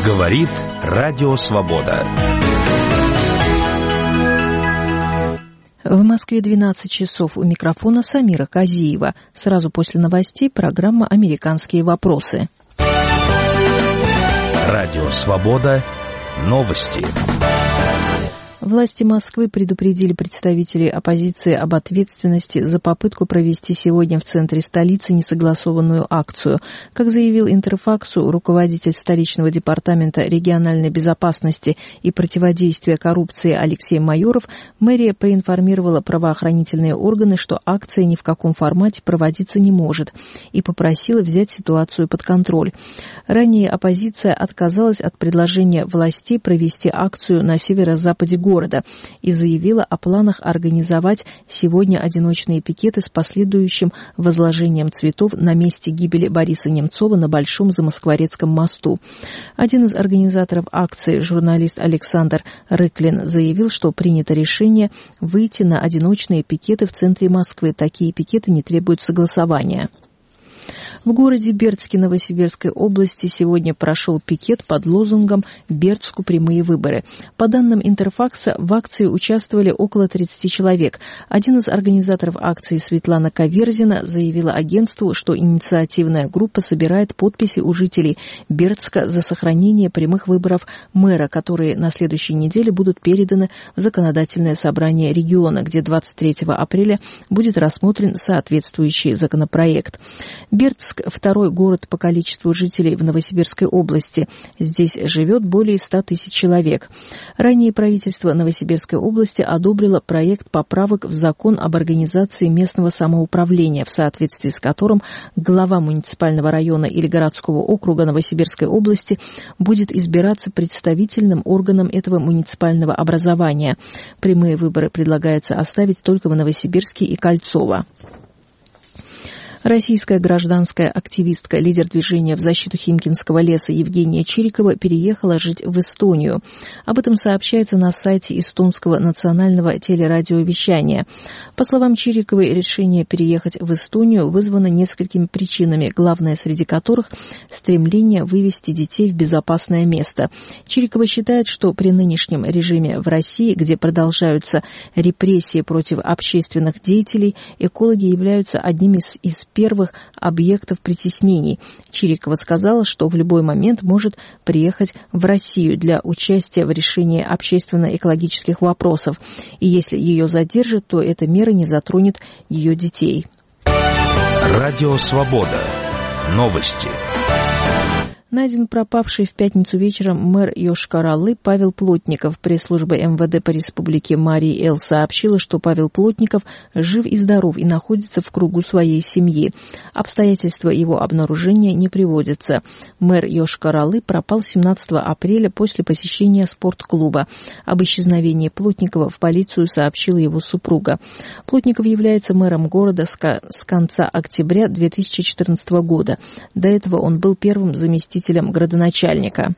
Говорит Радио Свобода. В Москве 12 часов. У микрофона Самира Казиева. Сразу после новостей программа «Американские вопросы». Радио Свобода. Новости. Власти Москвы предупредили представителей оппозиции об ответственности за попытку провести сегодня в центре столицы несогласованную акцию. Как заявил Интерфаксу руководитель столичного департамента региональной безопасности и противодействия коррупции Алексей Майоров, мэрия проинформировала правоохранительные органы, что акция ни в каком формате проводиться не может, и попросила взять ситуацию под контроль. Ранее оппозиция отказалась от предложения властей провести акцию на северо-западе города и заявила о планах организовать сегодня одиночные пикеты с последующим возложением цветов на месте гибели Бориса Немцова на Большом Замоскворецком мосту. Один из организаторов акции, журналист Александр Рыклин, заявил, что принято решение выйти на одиночные пикеты в центре Москвы. Такие пикеты не требуют согласования. В городе Бердске Новосибирской области сегодня прошел пикет под лозунгом «Бердску прямые выборы». По данным Интерфакса, в акции участвовали около 30 человек. Один из организаторов акции, Светлана Каверзина, заявила агентству, что инициативная группа собирает подписи у жителей Бердска за сохранение прямых выборов мэра, которые на следующей неделе будут переданы в законодательное собрание региона, где 23 апреля будет рассмотрен соответствующий законопроект. Бердск – второй город по количеству жителей в Новосибирской области. Здесь живет более 100 тысяч человек. Ранее правительство Новосибирской области одобрило проект поправок в закон об организации местного самоуправления, в соответствии с которым глава муниципального района или городского округа Новосибирской области будет избираться представительным органом этого муниципального образования. Прямые выборы предлагается оставить только в Новосибирске и Кольцово. Российская гражданская активистка, лидер движения в защиту Химкинского леса Евгения Чирикова переехала жить в Эстонию. Об этом сообщается на сайте эстонского национального телерадиовещания. По словам Чириковой, решение переехать в Эстонию вызвано несколькими причинами, главное среди которых – стремление вывести детей в безопасное место. Чирикова считает, что при нынешнем режиме в России, где продолжаются репрессии против общественных деятелей, экологи являются одним из первых объектов притеснений. Чирикова сказала, что в любой момент может приехать в Россию для участия в решении общественно-экологических вопросов. И если ее задержат, то эта мера не затронет ее детей. Радио Свобода. Новости. Найден пропавший в пятницу вечером мэр Йошкар-Олы Павел Плотников. Пресс-служба МВД по республике Марий-Эл сообщила, что Павел Плотников жив и здоров и находится в кругу своей семьи. Обстоятельства его обнаружения не приводятся. Мэр Йошкар-Олы пропал 17 апреля после посещения спортклуба. Об исчезновении Плотникова в полицию сообщила его супруга. Плотников является мэром города с конца октября 2014 года. До этого он был первым заместителем градоначальника.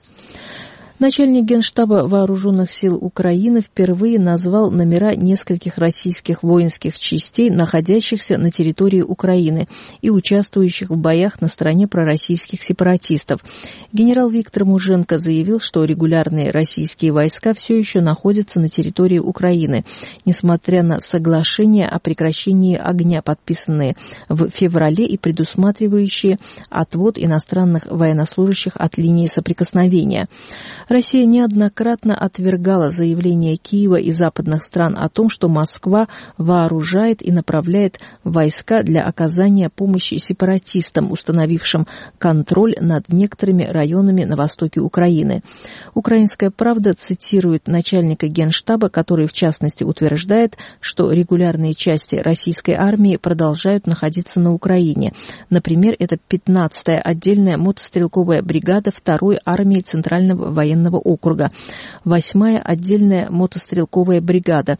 Начальник Генштаба Вооруженных сил Украины впервые назвал номера нескольких российских воинских частей, находящихся на территории Украины и участвующих в боях на стороне пророссийских сепаратистов. Генерал Виктор Муженко заявил, что регулярные российские войска все еще находятся на территории Украины, несмотря на соглашения о прекращении огня, подписанные в феврале и предусматривающие отвод иностранных военнослужащих от линии соприкосновения. Россия неоднократно отвергала заявления Киева и западных стран о том, что Москва вооружает и направляет войска для оказания помощи сепаратистам, установившим контроль над некоторыми районами на востоке Украины. «Украинская правда» цитирует начальника Генштаба, который в частности утверждает, что регулярные части российской армии продолжают находиться на Украине. Например, это 15-я отдельная мотострелковая бригада 2-й армии Центрального военного округа, 8-я отдельная мотострелковая бригада,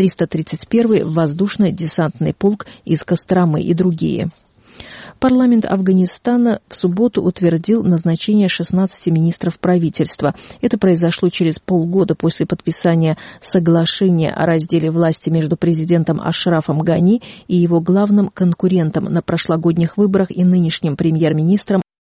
331-й воздушно-десантный полк из Костромы и другие. Парламент Афганистана в субботу утвердил назначение 16 министров правительства. Это произошло через полгода после подписания соглашения о разделе власти между президентом Ашрафом Гани и его главным конкурентом на прошлогодних выборах и нынешним премьер-министром